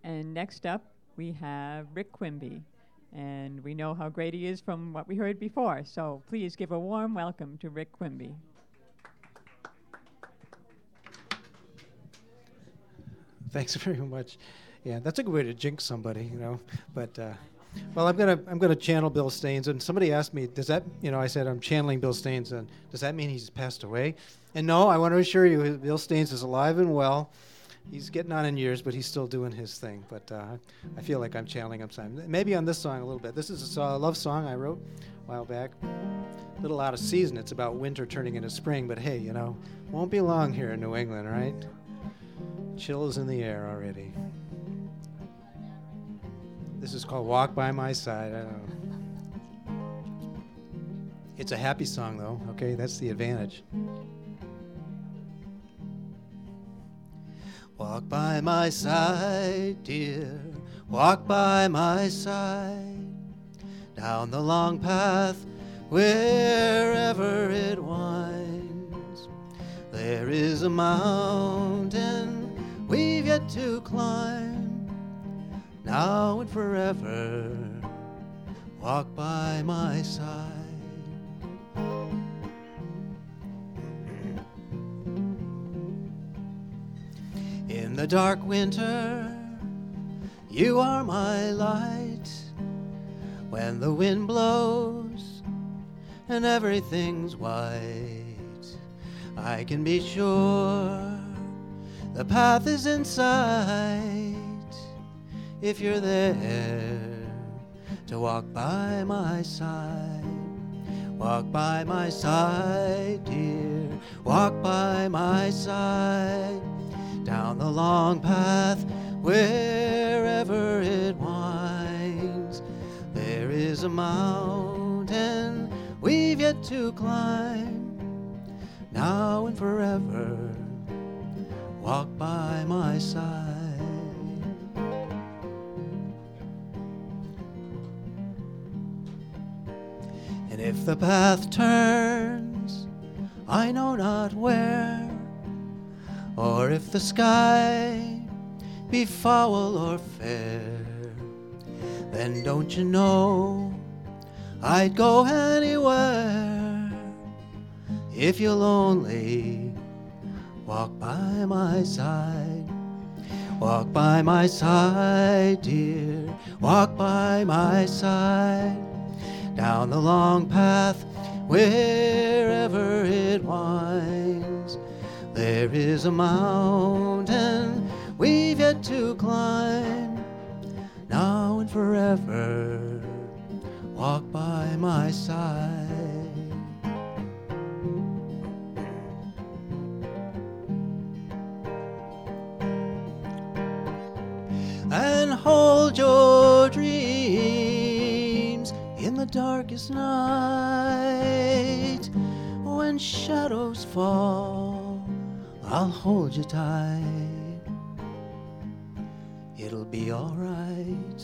And next up, we have Rick Quimby. And we know how great he is from what we heard before. So please give a warm welcome to Rick Quimby. Thanks very much. Yeah, that's a good way to jinx somebody, you know. But well, I'm gonna channel Bill Staines. And somebody asked me, does that, you know, I said I'm channeling Bill Staines, and does that mean he's passed away? And no, I want to assure you, Bill Staines is alive and well. He's getting on in years, but he's still doing his thing. But I feel like I'm channeling him some. Maybe on this song a little bit. This is a love song I wrote a while back. A little out of season. It's about winter turning into spring. But hey, you know, won't be long here in New England, right? Chill is in the air already. This is called Walk By My Side. I don't know. It's a happy song, though. Okay, that's the advantage. Walk by my side, dear, walk by my side, down the long path, wherever it winds. There is a mountain we've yet to climb, now and forever, walk by my side. In the dark winter, you are my light. When the wind blows and everything's white, I can be sure the path is in sight. If you're there to walk by my side, walk by my side, dear, walk by my side, down the long path, wherever it winds. There is a mountain we've yet to climb, now and forever, walk by my side. And if the path turns, I know not where, or if the sky be foul or fair, then don't you know I'd go anywhere if you'll only walk by my side. Walk by my side, dear, walk by my side, down the long path, wherever it winds. There is a mountain we've yet to climb, now and forever, walk by my side. And hold your dreams in the darkest night. When shadows fall, I'll hold you tight. It'll be all right.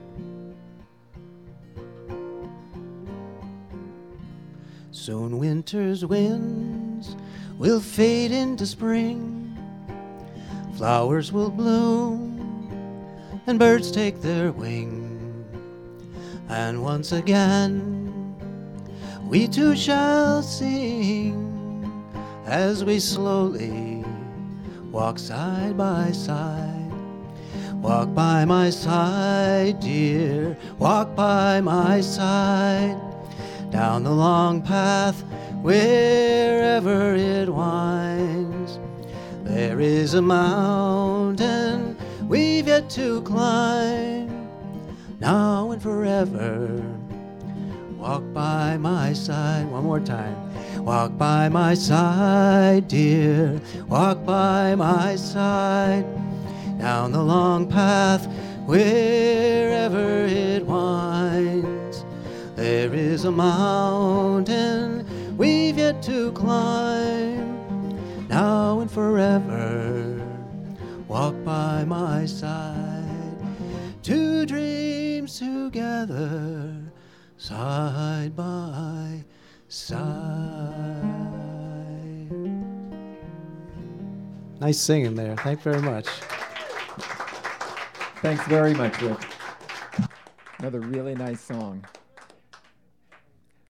Soon winter's winds will fade into spring. Flowers will bloom and birds take their wing. And once again we two shall sing as we slowly walk side by side. Walk by my side, dear, walk by my side, down the long path, wherever it winds. There is a mountain we've yet to climb, now and forever, walk by my side. One more time. Walk by my side, dear, walk by my side, down the long path, wherever it winds. There is a mountain we've yet to climb, now and forever, walk by my side. Two dreams together, side by side. Nice singing there. Thank you very much. Thanks very much, Rick. Another really nice song.